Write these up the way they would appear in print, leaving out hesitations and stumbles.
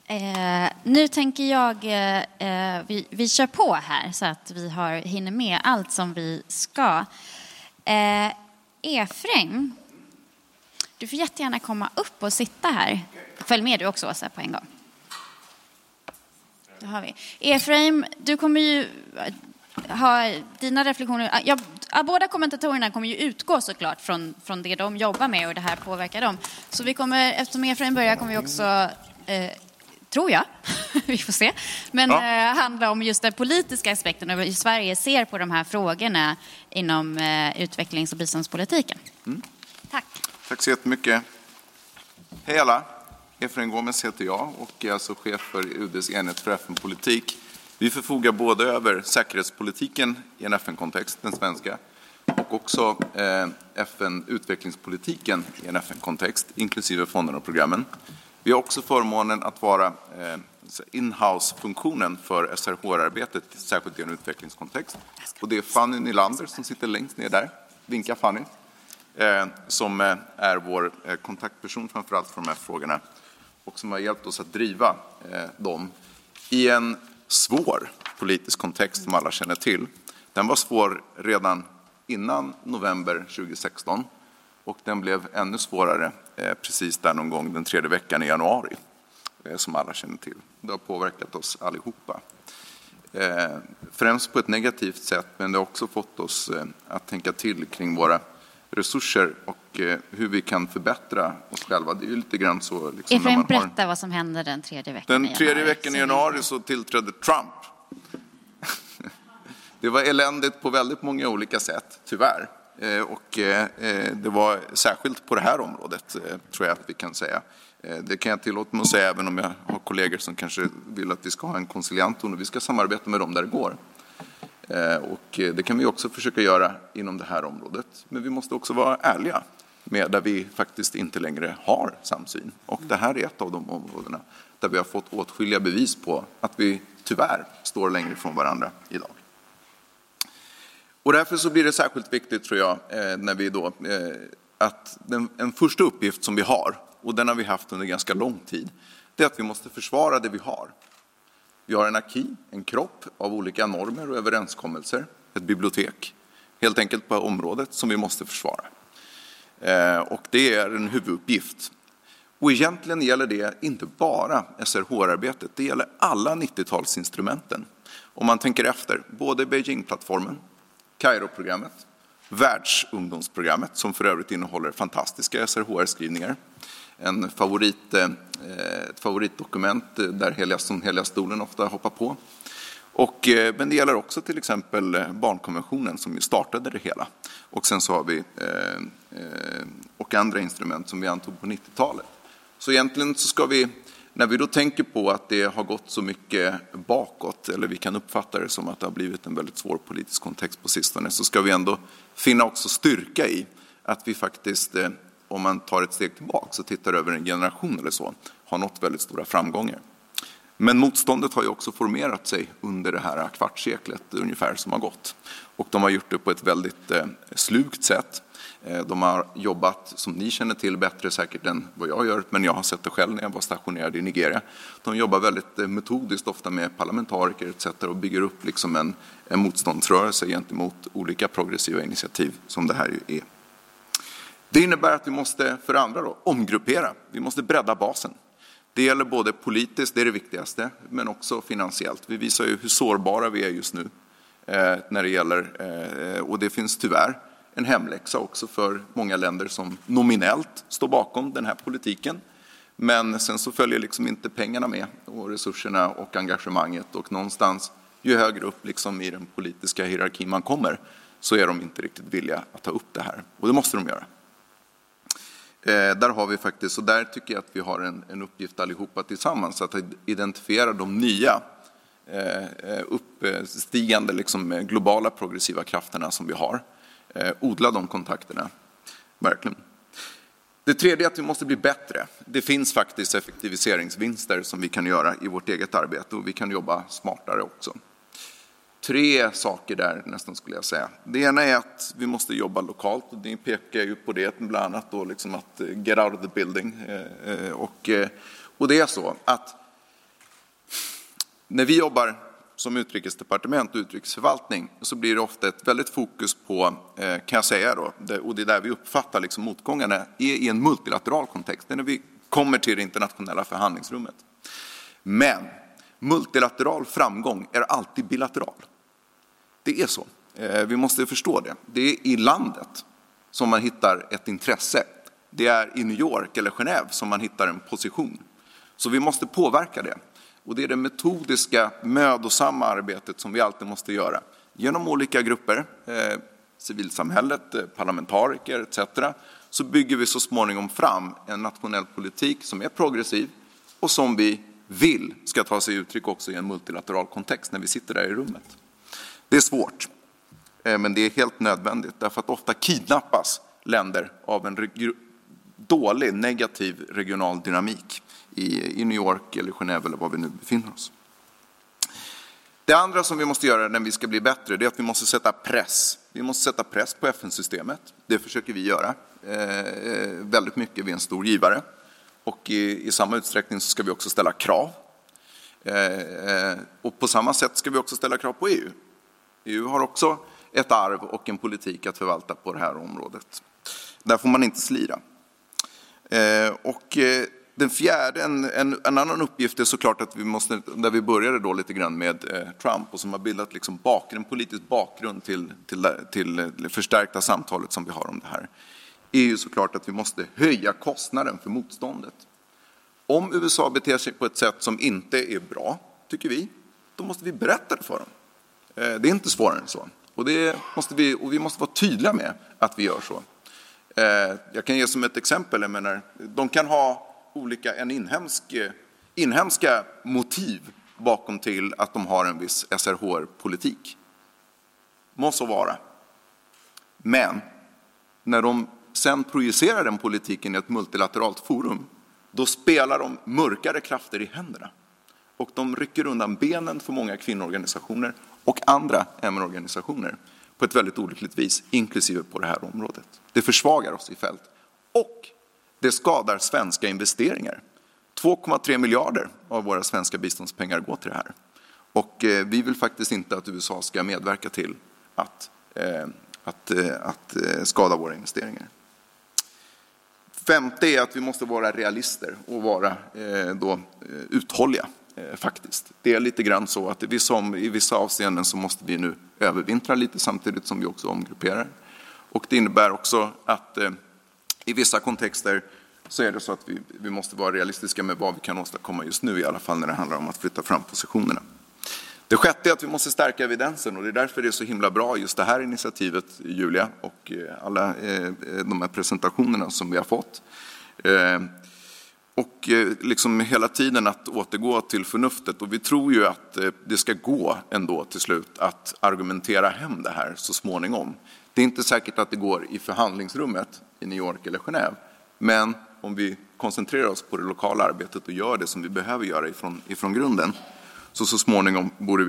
Nu tänker jag, vi kör på här så att vi hinner med allt som vi ska. Efraim, du får jättegärna komma upp och sitta här. Följ med du också, Åsa, på en gång. Det har vi. Efraim, du kommer ju ha dina reflektioner. Båda kommentatorerna kommer ju utgå såklart från det de jobbar med och det här påverkar dem. Så vi kommer, eftersom Efraim börjar, kommer vi också, tror jag, vi får se, men handla om just den politiska aspekten och hur Sverige ser på de här frågorna inom utvecklings- och biståndspolitiken. Tack. Tack så jättemycket. Hej alla. Efraim Gomes heter jag och är alltså chef för UD:s enhet för FN-politik. Vi förfogar både över säkerhetspolitiken i en FN-kontext, den svenska, och också FN-utvecklingspolitiken i en FN-kontext, inklusive fonderna och programmen. Vi har också förmånen att vara in-house-funktionen för SRHR-arbetet, särskilt i en utvecklingskontext. Och det är Fanny Nylander som sitter längst ner där. Vinka Fanny. Som är vår kontaktperson framförallt för de här frågorna och som har hjälpt oss att driva dem i en svår politisk kontext som alla känner till. Den var svår redan innan november 2016 och den blev ännu svårare precis där någon gång den 3:e veckan i januari som alla känner till. Det har påverkat oss allihopa. Främst på ett negativt sätt, men det har också fått oss att tänka till kring våra resurser och hur vi kan förbättra oss själva. Det är ju lite grann så. Liksom, Efraim, berätta vad som hände den 3:e veckan den 3:e veckan i januari så tillträdde Trump. Det var eländigt på väldigt många olika sätt, tyvärr. Och det var särskilt på det här området, tror jag att vi kan säga. Det kan jag tillåta mig att säga, även om jag har kollegor som kanske vill att vi ska ha en konciliantton och vi ska samarbeta med dem där det går. Och det kan vi också försöka göra inom det här området. Men vi måste också vara ärliga med där vi faktiskt inte längre har samsyn. Och det här är ett av de områdena där vi har fått åtskilliga bevis på att vi tyvärr står längre från varandra idag. Och därför så blir det särskilt viktigt, tror jag, när vi då, att en första uppgift som vi har, och den har vi haft under ganska lång tid, det är att vi måste försvara det vi har. Vi har en arki, en kropp av olika normer och överenskommelser, ett bibliotek, helt enkelt på området som vi måste försvara. Och det är en huvuduppgift. Och egentligen gäller det inte bara SRHR-arbetet, det gäller alla 90-talsinstrumenten. Om man tänker efter, både Beijing-plattformen, Kairo-programmet, Världsungdomsprogrammet, som för övrigt innehåller fantastiska SRHR-skrivningar, ett favoritdokument där som heliga stolen ofta hoppar på. Men det gäller också till exempel barnkonventionen som ju startade det hela. Och sen så har vi och andra instrument som vi antog på 90-talet. Så egentligen så ska vi, när vi då tänker på att det har gått så mycket bakåt, eller vi kan uppfatta det som att det har blivit en väldigt svår politisk kontext på sistone, så ska vi ändå finna också styrka i att vi faktiskt, om man tar ett steg tillbaka och tittar över en generation eller så, har nått väldigt stora framgångar. Men motståndet har ju också formerat sig under det här kvartsseklet ungefär som har gått. Och de har gjort det på ett väldigt slugt sätt. De har jobbat, som ni känner till, bättre säkert än vad jag gör, men jag har sett det själv när jag var stationerad i Nigeria. De jobbar väldigt metodiskt, ofta med parlamentariker etc. och bygger upp liksom en motståndsrörelse gentemot olika progressiva initiativ som det här ju är. Det innebär att vi måste, för andra då, omgruppera. Vi måste bredda basen. Det gäller både politiskt, det är det viktigaste, men också finansiellt. Vi visar ju hur sårbara vi är just nu när det gäller, och det finns tyvärr en hemläxa också för många länder som nominellt står bakom den här politiken. Men sen så följer liksom inte pengarna med och resurserna och engagemanget, och någonstans ju högre upp liksom i den politiska hierarkin man kommer så är de inte riktigt villiga att ta upp det här, och det måste de göra. Där har vi faktiskt, och där tycker jag att vi har en uppgift allihopa tillsammans att identifiera de nya uppstigande liksom globala progressiva krafterna som vi har. Odla de kontakterna, verkligen. Det tredje är att vi måste bli bättre. Det finns faktiskt effektiviseringsvinster som vi kan göra i vårt eget arbete, och vi kan jobba smartare också. 3 saker där nästan skulle jag säga. Det ena är att vi måste jobba lokalt, och det pekar ju på det bland annat då liksom att get out of the building. Och det är så att När vi jobbar som utrikesdepartement och utrikesförvaltning så blir det ofta ett väldigt fokus på, kan jag säga då, och det är där vi uppfattar liksom motgångarna, är i en multilateral kontext, när vi kommer till det internationella förhandlingsrummet. Men multilateral framgång är alltid bilateral. Det är så. Vi måste förstå det. Det är i landet som man hittar ett intresse. Det är i New York eller Genève som man hittar en position. Så vi måste påverka det. Och det är det metodiska, mödosamma arbetet som vi alltid måste göra. Genom olika grupper, civilsamhället, parlamentariker etc. så bygger vi så småningom fram en nationell politik som är progressiv och som vi vill ska ta sig uttryck också i en multilateral kontext när vi sitter där i rummet. Det är svårt, men det är helt nödvändigt därför att ofta kidnappas länder av en dålig, negativ regional dynamik i New York eller Genève eller var vi nu befinner oss. Det andra som vi måste göra när vi ska bli bättre, det är att vi måste sätta press. Vi måste sätta press på FN-systemet. Det försöker vi göra väldigt mycket. Vi är en stor givare. Och i samma utsträckning så ska vi också ställa krav. Och på samma sätt ska vi också ställa krav på EU. EU har också ett arv och en politik att förvalta på det här området. Där får man inte slira. Och den fjärde, en annan uppgift är såklart att vi måste, där vi började då lite grann med Trump och som har bildat liksom en politisk bakgrund till det förstärkta samtalet som vi har om det här, är ju såklart att vi måste höja kostnaden för motståndet. Om USA beter sig på ett sätt som inte är bra, tycker vi, då måste vi berätta det för dem. Det är inte svårare än så. Och vi måste vara tydliga med att vi gör så. Jag kan ge som ett exempel, jag menar, de kan ha olika inhemska motiv bakom till att de har en viss SRHR-politik. Måste vara. Men när de sen projicerar den politiken i ett multilateralt forum, då spelar de mörkare krafter i händerna. Och de rycker undan benen för många kvinnoorganisationer och andra MR-organisationer på ett väldigt olyckligt vis, inklusive på det här området. Det försvagar oss i fält. Och det skadar svenska investeringar. 2,3 miljarder av våra svenska biståndspengar går till det här. Och vi vill faktiskt inte att USA ska medverka till att skada våra investeringar. Femte är att vi måste vara realister och vara uthålliga faktiskt. Det är lite grann så att i vissa avseenden så måste vi nu övervintra lite samtidigt som vi också omgrupperar. Och det innebär också att i vissa kontexter så är det så att vi måste vara realistiska med vad vi kan åstadkomma just nu, i alla fall när det handlar om att flytta fram positionerna. Det sjätte är att vi måste stärka evidensen, och det är därför det är så himla bra just det här initiativet, Julia, och alla de här presentationerna som vi har fått. Och liksom hela tiden att återgå till förnuftet, och vi tror ju att det ska gå ändå till slut att argumentera hem det här så småningom. Det är inte säkert att det går i förhandlingsrummet i New York eller Genève, men om vi koncentrerar oss på det lokala arbetet och gör det som vi behöver göra ifrån grunden, så småningom borde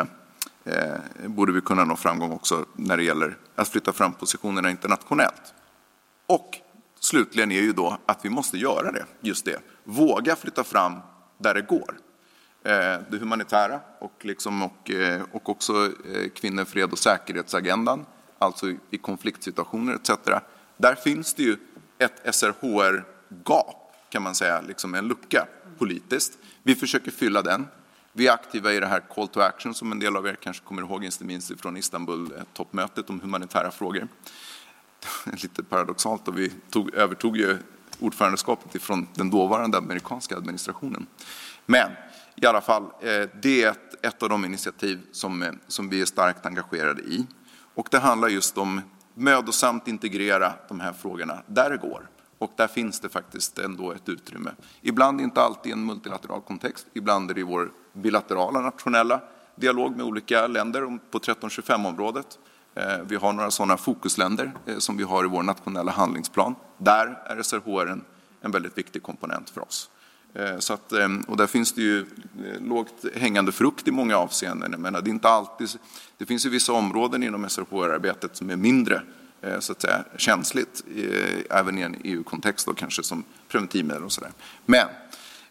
vi kunna nå framgång också när det gäller att flytta fram positionerna internationellt. Och slutligen är ju då att vi måste göra det, just det. Våga flytta fram där det går. Det humanitära och också kvinnor, fred och säkerhetsagendan, alltså i konfliktsituationer etc. Där finns det ju ett SRHR-gap, kan man säga, liksom en lucka politiskt. Vi försöker fylla den. Vi är aktiva i det här call to action som en del av er kanske kommer ihåg, inte minst från Istanbul-toppmötet om humanitära frågor. Lite paradoxalt, och vi övertog ju ordförandeskapet från den dåvarande amerikanska administrationen. Men i alla fall, det är ett av de initiativ som vi är starkt engagerade i. Och det handlar just om mödosamt integrera de här frågorna där det går. Och där finns det faktiskt ändå ett utrymme. Ibland inte alltid i en multilateral kontext. Ibland är det i vår bilaterala nationella dialog med olika länder på 1325-området. Vi har några sådana fokusländer som vi har i vår nationella handlingsplan. Där är SRHR en väldigt viktig komponent för oss. Och där finns det ju lågt hängande frukt i många avseenden. Jag menar, det är inte alltid, det finns ju vissa områden inom SRHR-arbetet som är mindre så att säga känsligt, även i en EU-kontext då, kanske som preventivmedel och sådär. Men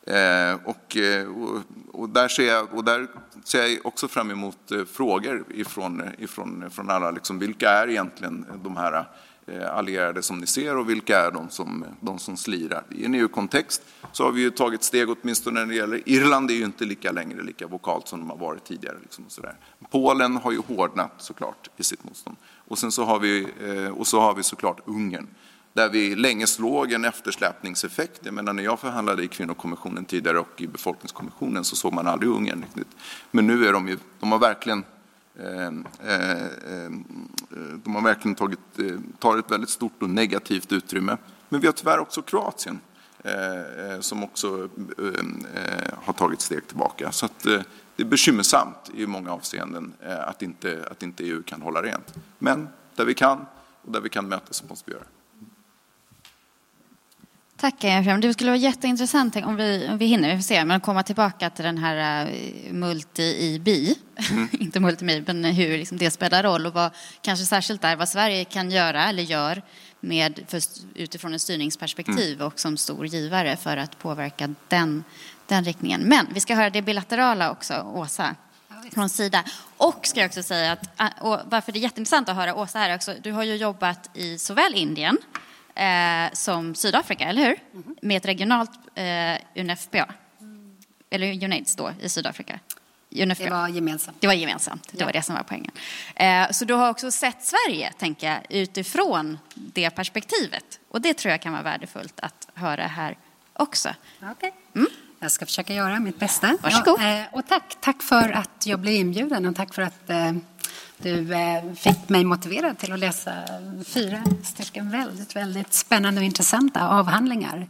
Och där ser jag också fram emot frågor ifrån alla. Liksom, vilka är egentligen de här allierade som ni ser och vilka är de som slirar? I en EU-kontext så har vi ju tagit steg åtminstone när det gäller Irland är ju inte lika vokalt som de har varit tidigare. Liksom, och så där. Polen har ju hårdnat såklart i sitt motstånd. Och sen så har vi såklart Ungern. Där vi länge slog en eftersläpningseffekt. Jag menar, när jag förhandlade i kvinnokommissionen tidigare och i befolkningskommissionen så såg man aldrig Ungern riktigt. Men nu är de har verkligen tar ett väldigt stort och negativt utrymme. Men vi har tyvärr också Kroatien som också har tagit steg tillbaka. Så att, det är bekymmersamt i många avseenden att inte EU kan hålla rent. Men där vi kan och där vi kan mötas så måste vi göra. Tack, Efraim. Det skulle vara jätteintressant om vi hinner, vi får se, men komma tillbaka till den här multi-bi, inte multi-mi, men hur liksom det spelar roll och vad kanske särskilt där vad Sverige kan göra eller gör utifrån en styrningsperspektiv och som stor givare för att påverka den riktningen. Men vi ska höra det bilaterala också, Åsa, från Sida. Och ska jag också säga att och varför det är jätteintressant att höra Åsa här också, du har ju jobbat i såväl Indien som Sydafrika, eller hur? Med ett regionalt UNFPA. Eller UNAIDS då i Sydafrika. UNFPA. Det var gemensamt. Det var gemensamt, det var det som var poängen. Så du har också sett Sverige, tänker jag, utifrån det perspektivet. Och det tror jag kan vara värdefullt att höra här också. Okej. Jag ska försöka göra mitt bästa. Varsågod. Och tack för att jag blev inbjuden och tack för att du fick mig motiverad till att läsa 4 stycken väldigt, väldigt spännande och intressanta avhandlingar.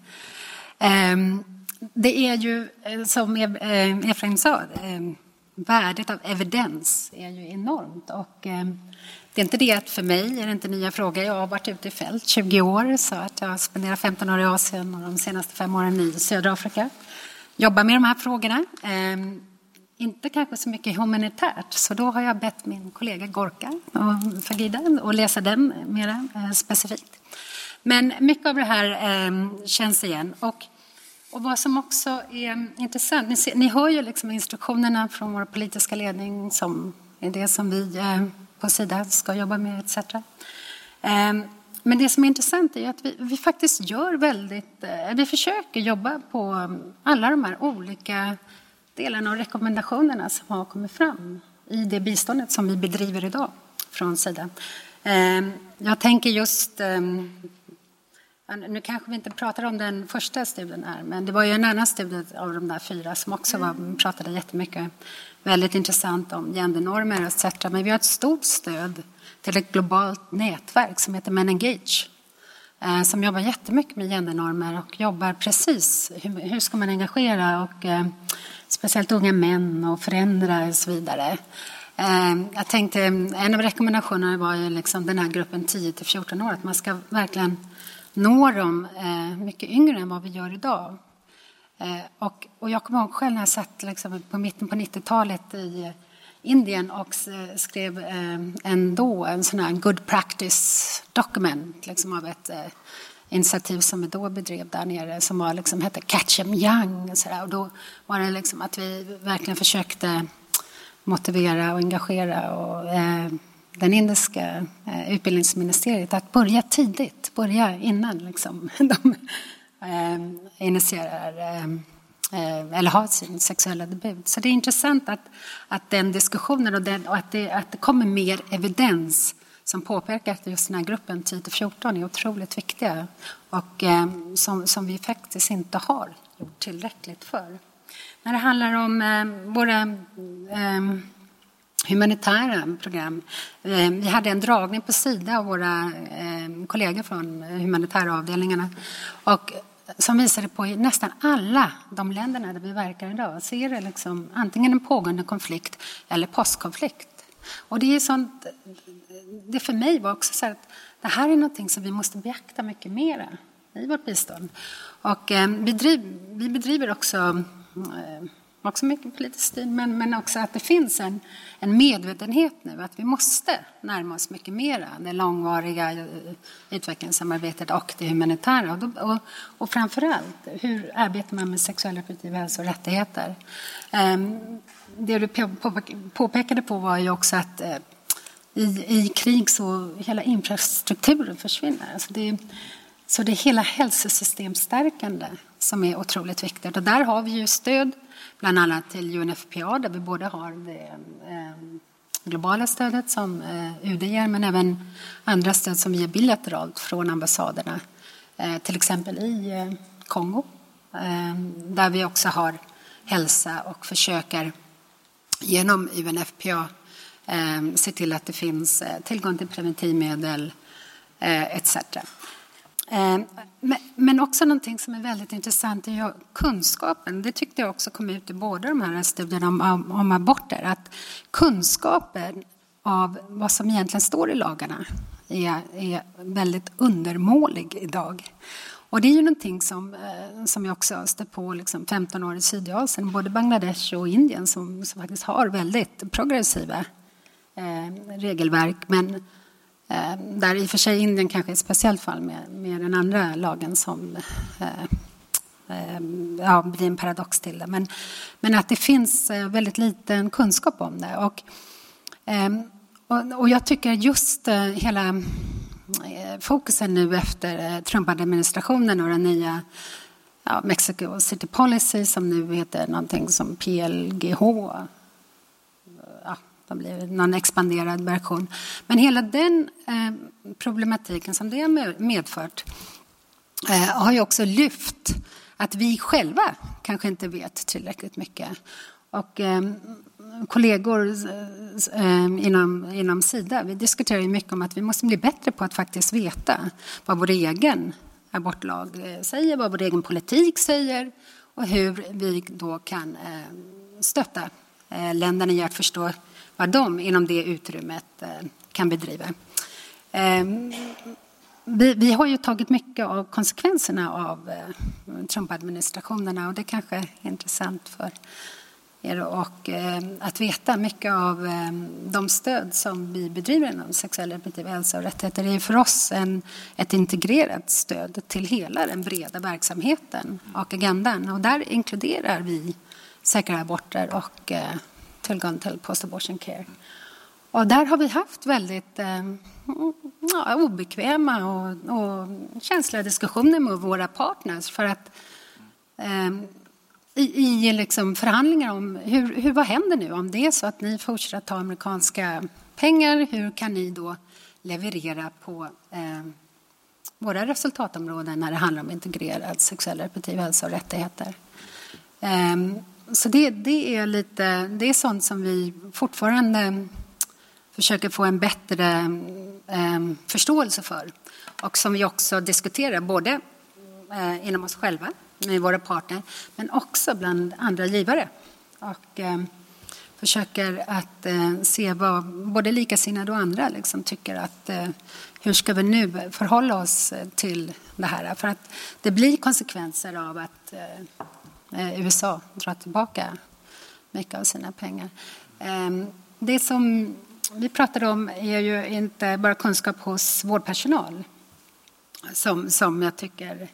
Det är ju, som Efraim sa, värdet av evidens är ju enormt. Och det är inte det att för mig är det inte nya frågor. Jag har varit ute i fält 20 år, så att jag spenderar 15 år i Asien och de senaste 5 åren i södra Afrika. Jobbar med de här frågorna. Inte kanske så mycket humanitärt, så då har jag bett min kollega Gorka och Fagida och läsa den mer specifikt. Men mycket av det här känns igen. Och vad som också är intressant, ni hör ju liksom instruktionerna från vår politiska ledning som är det som vi på Sida ska jobba med etc. Men det som är intressant är att vi faktiskt vi försöker jobba på alla de här olika delarna och rekommendationerna som har kommit fram i det biståndet som vi bedriver idag från Sida. Jag tänker just, nu kanske vi inte pratar om den första studien här, men det var ju en annan studie av de där 4 som också pratade jättemycket, väldigt intressant om gendernormer etc. Men vi har ett stort stöd till ett globalt nätverk som heter Men Engage, som jobbar jättemycket med gendernormer och jobbar precis hur ska man engagera och speciellt unga män och förändra och så vidare. Jag tänkte, en av rekommendationerna var ju liksom den här gruppen 10-14 år, att man ska verkligen nå dem mycket yngre än vad vi gör idag. Och jag kommer ihåg själv när jag satt liksom på mitten på 90-talet i Indien och skrev en sån här good practice document liksom av ett initiativ som vi då bedrev där nere som var liksom, hette Catch 'em Young och, och då var det liksom att vi verkligen försökte motivera och engagera och den indiska utbildningsministeriet att börja tidigt, börja innan liksom, de initierar eller har sin sexuella debut. Så det är intressant att den diskussionen och att det kommer mer evidens som påpekar att just den här gruppen 10-14 är otroligt viktiga och som vi faktiskt inte har gjort tillräckligt för. När det handlar om våra humanitära program. Vi hade en dragning på Sida av våra kollegor från humanitära avdelningarna och som visade på i nästan alla de länderna där vi verkar idag ser det liksom antingen en pågående konflikt eller postkonflikt. Och det är sånt, det för mig var också så att det här är någonting som vi måste beakta mycket mer i vårt bistånd. Och vi bedriver också också mycket politiskt styrd, men också att det finns en medvetenhet nu att vi måste närma oss mycket mer det långvariga utvecklingssamarbetet och det humanitära. Och framförallt, hur arbetar man med sexuell reproduktiv hälsa och rättigheter? Det du påpekade på var ju också att i krig så hela infrastrukturen försvinner. Så det är hela hälsosystemstärkande som är otroligt viktigt. Och där har vi ju stöd bland annat till UNFPA där vi både har det globala stödet som UD ger men även andra stöd som vi ger bilateralt från ambassaderna. Till exempel i Kongo där vi också har hälsa och försöker genom UNFPA se till att det finns tillgång till preventivmedel etc. Men också någonting som är väldigt intressant är kunskapen. Det tyckte jag också kom ut i båda de här studierna om aborter. Att kunskapen av vad som egentligen står i lagarna är väldigt undermålig idag. Och det är ju någonting som jag också stött på liksom 15 år i Sydasien, både Bangladesh och Indien som faktiskt har väldigt progressiva regelverk. Men där i och för sig Indien kanske är ett speciellt fall med den andra lagen som blir en paradox till det. Men att det finns väldigt liten kunskap om det. Och jag tycker just hela fokusen nu efter Trump-administrationen och den nya Mexico City Policy som nu heter någonting som PLGH. Det blir någon expanderad version. Men hela den problematiken som det har medfört har ju också lyft att vi själva kanske inte vet tillräckligt mycket. Och kollegor inom Sida, vi diskuterar ju mycket om att vi måste bli bättre på att faktiskt veta vad vår egen abortlag säger, vad vår egen politik säger och hur vi då kan stötta länderna i att förstå vad de inom det utrymmet kan bedriva. Vi har ju tagit mycket av konsekvenserna av Trump-administrationerna och det kanske är intressant för er och att veta mycket av de stöd som vi bedriver inom sexuell reproduktiv hälsa och rättigheter. Det är för oss ett integrerat stöd till hela den breda verksamheten och agendan och där inkluderar vi säkra aborter och tillgång till post-abortion care. Och där har vi haft väldigt obekväma och känsliga diskussioner med våra partners för att i liksom förhandlingar om vad händer nu om det är så att ni fortsätter att ta amerikanska pengar, hur kan ni då leverera på våra resultatområden när det handlar om integrerad sexuell reproduktiv hälsa och rättigheter. Så det är sånt som vi fortfarande försöker få en bättre förståelse för och som vi också diskuterar både inom oss själva med våra partner men också bland andra givare och försöker att se vad både likasinnade och andra liksom tycker att hur ska vi nu förhålla oss till det här för att det blir konsekvenser av att USA drar tillbaka mycket av sina pengar. Det som vi pratar om är ju inte bara kunskap hos vårdpersonal som jag tycker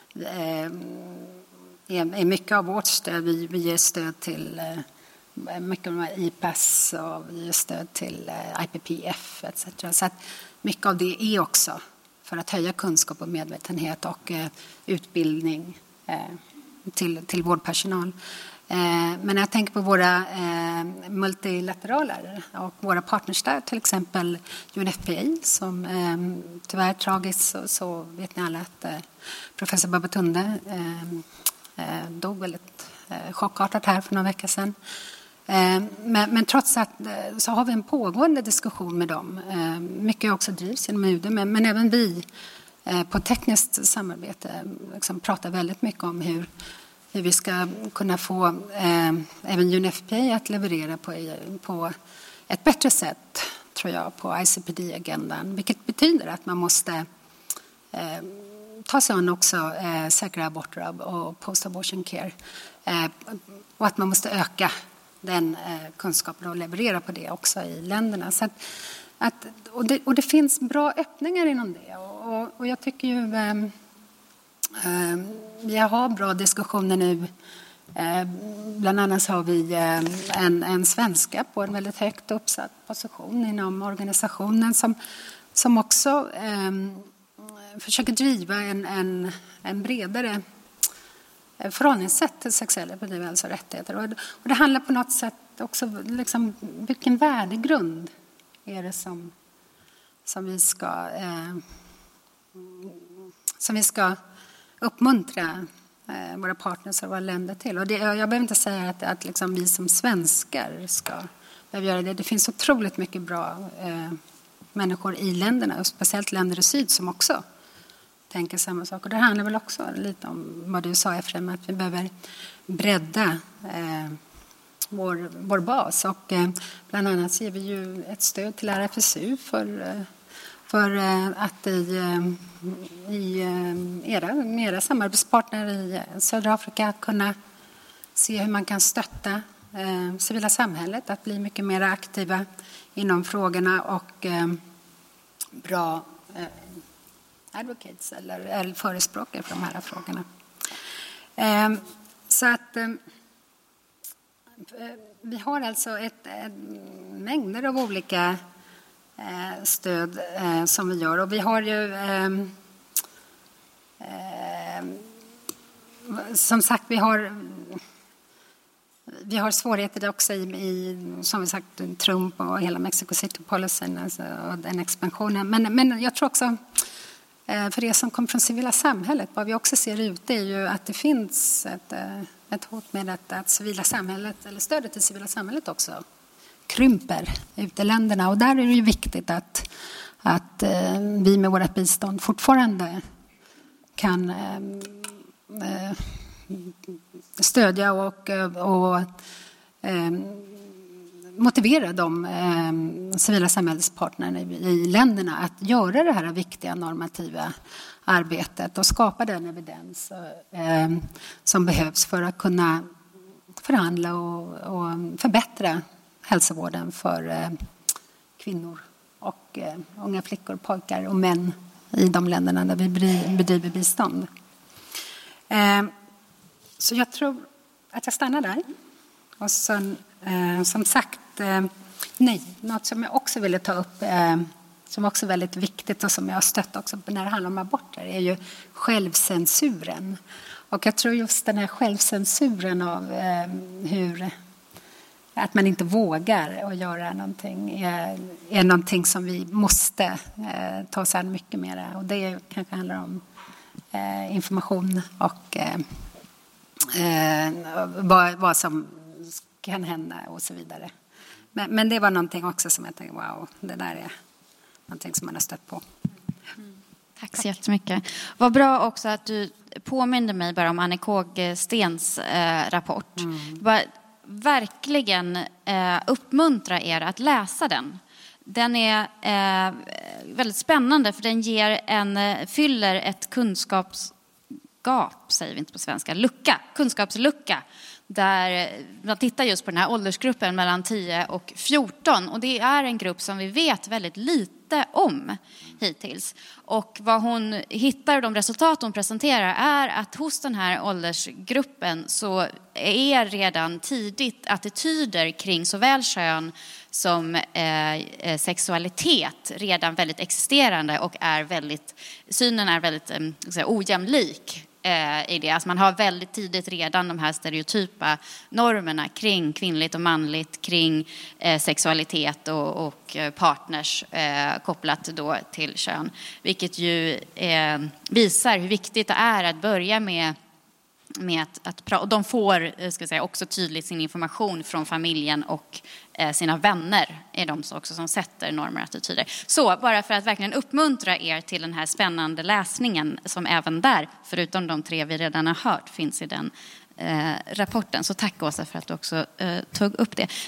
är mycket av vårt stöd. Vi ger stöd till mycket av IPAS och vi ger stöd till IPPF etc. Så att mycket av det är också för att höja kunskap och medvetenhet och utbildning till vårdpersonal. Men när jag tänker på våra multilaterala och våra partners där, till exempel UNFPA som tyvärr tragiskt så vet ni alla att professor Babatunde dog väldigt chockartat här för några veckor sedan. Men trots att så har vi en pågående diskussion med dem. Mycket också drivs genom UD men även vi på tekniskt samarbete liksom pratar väldigt mycket om hur vi ska kunna få även UNFPA att leverera på ett bättre sätt, tror jag, på ICPD-agendan. Vilket betyder att man måste ta sig an också säkra aborter och post-abortion care. Och att man måste öka den kunskapen och leverera på det också i länderna. Så och det finns bra öppningar inom det. Och jag tycker ju vi har bra diskussioner nu. Bland annat har vi en svenska på en väldigt högt uppsatt position inom organisationen som också försöker driva en bredare förhållningssätt till sexuella och rättigheter. Och det handlar på något sätt också liksom vilken värdegrund är det som vi ska uppmuntra våra partners och våra länder till. Och jag behöver inte säga att liksom vi som svenskar ska behöva göra det. Det finns otroligt mycket bra människor i länderna, och speciellt länder i syd som också tänker samma sak. Och det handlar väl också lite om vad du sa, Efraim, att vi behöver bredda vår bas. Och bland annat ger vi ju ett stöd till RFSU för att era samarbetspartner i södra Afrika kunna se hur man kan stötta civila samhället att bli mycket mer aktiva inom frågorna och bra advocates eller förespråkare för de här frågorna. Så att vi har alltså mängder av olika stöd som vi gör, och vi har ju som sagt vi har svårigheter också i som vi sagt Trump och hela Mexico City-policyn och den expansionen, men jag tror också för det som kommer från civila samhället, vad vi också ser ute är ju att det finns ett hot med att civila samhället, eller stödet till civila samhället också krymper ute i länderna, och där är det ju viktigt att vi med vårt bistånd fortfarande kan stödja och motivera de civila samhällspartnerna i länderna att göra det här viktiga normativa arbetet och skapa den evidens som behövs för att kunna förhandla och förbättra hälsovården för kvinnor och unga flickor, pojkar och män i de länderna där vi bedriver bistånd. Så jag tror att jag stannar där. Och sen, som sagt, något som jag också ville ta upp som också är väldigt viktigt och som jag har stött också när det handlar om aborter är ju självcensuren. Och jag tror just den här självcensuren av att man inte vågar att göra någonting är någonting som vi måste ta oss an mycket mer. Och det kanske handlar om information och vad som kan hända och så vidare. Men det var någonting också som jag tänkte, wow, det där är någonting som man har stött på. Tack så jättemycket. Vad bra också att du påminner mig bara om Annie Kågstens rapport. Bara verkligen uppmuntra er att läsa den. Den är väldigt spännande för den fyller ett kunskapsgap, säger vi inte på svenska, kunskapslucka. Där man tittar just på den här åldersgruppen mellan 10 och 14. Och det är en grupp som vi vet väldigt lite om hittills. Och vad hon hittar och de resultat hon presenterar är att hos den här åldersgruppen så är redan tidigt attityder kring såväl kön som sexualitet redan väldigt existerande och synen är väldigt ojämlik. I det. Alltså man har väldigt tidigt redan de här stereotypa normerna kring kvinnligt och manligt, kring sexualitet och partners kopplat då till kön. Vilket ju visar hur viktigt det är att börja med att prata. Och de får också tydligt sin information från familjen och sina vänner är de också som sätter normer och attityder. Så bara för att verkligen uppmuntra er till den här spännande läsningen som även där, förutom de 3 vi redan har hört, finns i den rapporten. Så tack Åsa för att du också tog upp det.